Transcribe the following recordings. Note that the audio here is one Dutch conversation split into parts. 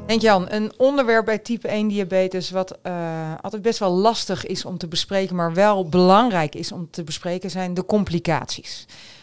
Henk-Jan, een onderwerp bij type 1 diabetes wat altijd best wel lastig is om te bespreken, maar wel belangrijk is om te bespreken, zijn de complicaties.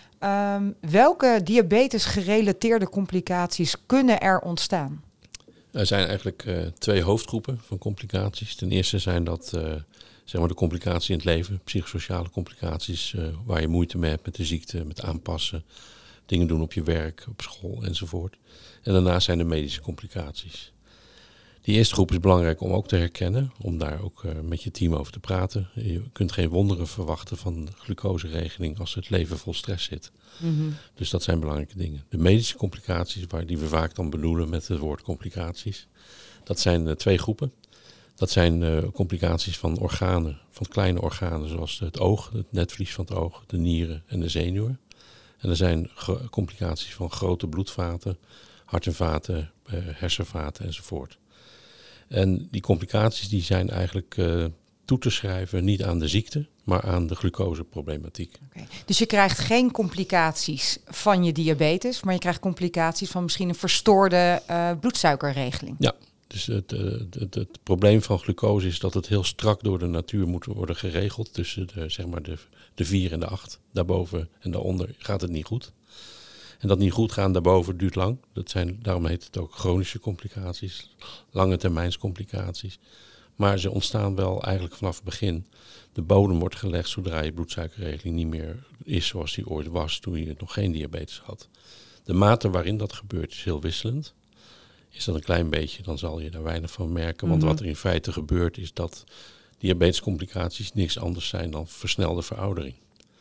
Welke diabetes-gerelateerde complicaties kunnen er ontstaan? Er zijn eigenlijk twee hoofdgroepen van complicaties. Ten eerste zijn dat zeg maar de complicaties in het leven, psychosociale complicaties, waar je moeite mee hebt met de ziekte, met aanpassen, dingen doen op je werk, op school enzovoort. En daarnaast zijn de medische complicaties. Die eerste groep is belangrijk om ook te herkennen, om daar ook met je team over te praten. Je kunt geen wonderen verwachten van de glucoseregeling als het leven vol stress zit. Mm-hmm. Dus dat zijn belangrijke dingen. De medische complicaties, die we vaak dan bedoelen met het woord complicaties, dat zijn twee groepen. Dat zijn complicaties van organen, van kleine organen zoals het oog, het netvlies van het oog, de nieren en de zenuwen. En er zijn complicaties van grote bloedvaten, hart- en vaten, hersenvaten enzovoort. En die complicaties die zijn eigenlijk toe te schrijven niet aan de ziekte, maar aan de glucoseproblematiek. Okay. Dus je krijgt geen complicaties van je diabetes, maar je krijgt complicaties van misschien een verstoorde bloedsuikerregeling. Ja, dus het probleem van glucose is dat het heel strak door de natuur moet worden geregeld. Tussen de 4 en de 8. Daarboven en daaronder gaat het niet goed. En dat niet goed gaan daarboven duurt lang. Daarom heet het ook chronische complicaties, lange termijnscomplicaties. Maar ze ontstaan wel eigenlijk vanaf het begin. De bodem wordt gelegd zodra je bloedsuikerregeling niet meer is zoals die ooit was toen je nog geen diabetes had. De mate waarin dat gebeurt is heel wisselend. Is dat een klein beetje, dan zal je daar weinig van merken. Want wat er in feite gebeurt is dat diabetescomplicaties niks anders zijn dan versnelde veroudering.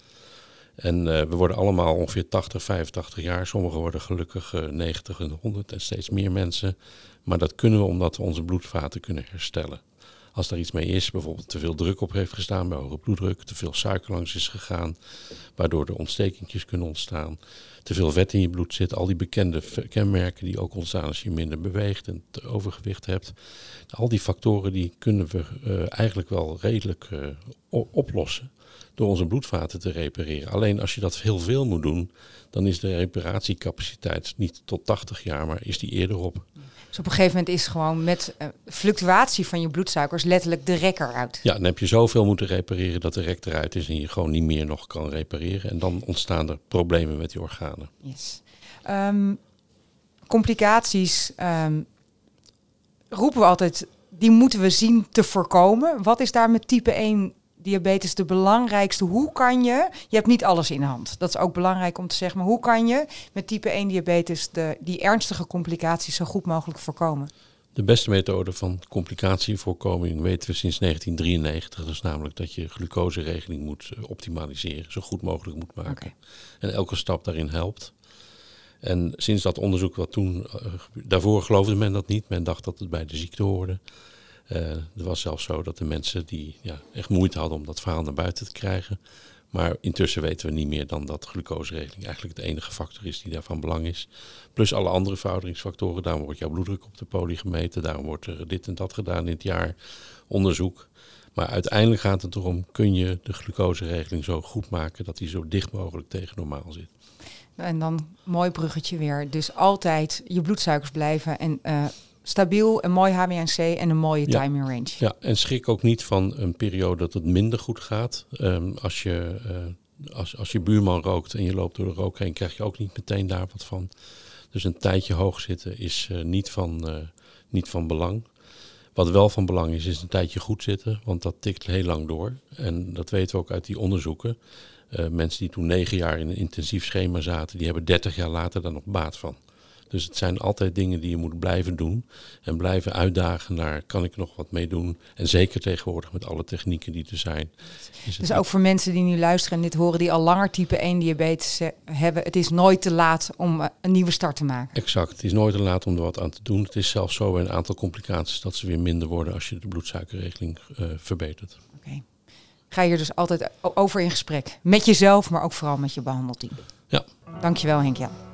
En we worden allemaal ongeveer 80, 85 jaar. Sommigen worden gelukkig 90 en 100 en steeds meer mensen. Maar dat kunnen we omdat we onze bloedvaten kunnen herstellen. Als er iets mee is, bijvoorbeeld te veel druk op heeft gestaan bij hoge bloeddruk, te veel suiker langs is gegaan, waardoor er ontstekingjes kunnen ontstaan, te veel vet in je bloed zit, al die bekende kenmerken die ook ontstaan als je minder beweegt en overgewicht hebt. Al die factoren die kunnen we eigenlijk wel redelijk oplossen door onze bloedvaten te repareren. Alleen als je dat heel veel moet doen, dan is de reparatiecapaciteit niet tot 80 jaar, maar is die eerder op. Dus op een gegeven moment is gewoon met fluctuatie van je bloedsuikers letterlijk de rek eruit. Ja, dan heb je zoveel moeten repareren dat de rek eruit is en je gewoon niet meer nog kan repareren. En dan ontstaan er problemen met die organen. Yes. Complicaties roepen we altijd, die moeten we zien te voorkomen. Wat is daar met type 1 diabetes de belangrijkste? Hoe kan je hebt niet alles in de hand. Dat is ook belangrijk om te zeggen. Maar hoe kan je met type 1 diabetes die ernstige complicaties zo goed mogelijk voorkomen? De beste methode van complicatievoorkoming weten we sinds 1993. Dat is namelijk dat je glucoseregeling moet optimaliseren. Zo goed mogelijk moet maken. Okay. En elke stap daarin helpt. En sinds dat onderzoek wat toen, daarvoor geloofde men dat niet. Men dacht dat het bij de ziekte hoorde. Het was zelfs zo dat de mensen die echt moeite hadden om dat verhaal naar buiten te krijgen. Maar intussen weten we niet meer dan dat glucoseregeling eigenlijk de enige factor is die daarvan belang is. Plus alle andere verouderingsfactoren. Daarom wordt jouw bloeddruk op de poli gemeten. Daarom wordt er dit en dat gedaan in het jaar onderzoek. Maar uiteindelijk gaat het erom, kun je de glucoseregeling zo goed maken dat die zo dicht mogelijk tegen normaal zit. En dan mooi bruggetje weer. Dus altijd je bloedsuikers blijven en stabiel, een mooi HbA1c en een mooie time in range. Ja, en schrik ook niet van een periode dat het minder goed gaat. Als je buurman rookt en je loopt door de rook heen, krijg je ook niet meteen daar wat van. Dus een tijdje hoog zitten is niet van belang. Wat wel van belang is een tijdje goed zitten, want dat tikt heel lang door. En dat weten we ook uit die onderzoeken. Mensen die toen 9 jaar in een intensief schema zaten, die hebben 30 jaar later daar nog baat van. Dus het zijn altijd dingen die je moet blijven doen en blijven uitdagen naar, kan ik er nog wat mee doen? En zeker tegenwoordig met alle technieken die er zijn. Dus ook voor mensen die nu luisteren en dit horen, die al langer type 1 diabetes hebben, het is nooit te laat om een nieuwe start te maken. Exact, het is nooit te laat om er wat aan te doen. Het is zelfs zo bij een aantal complicaties dat ze weer minder worden als je de bloedsuikerregeling verbetert. Okay. Ga je dus altijd over in gesprek met jezelf, maar ook vooral met je behandelteam. Ja. Dankjewel, Henk-Jan.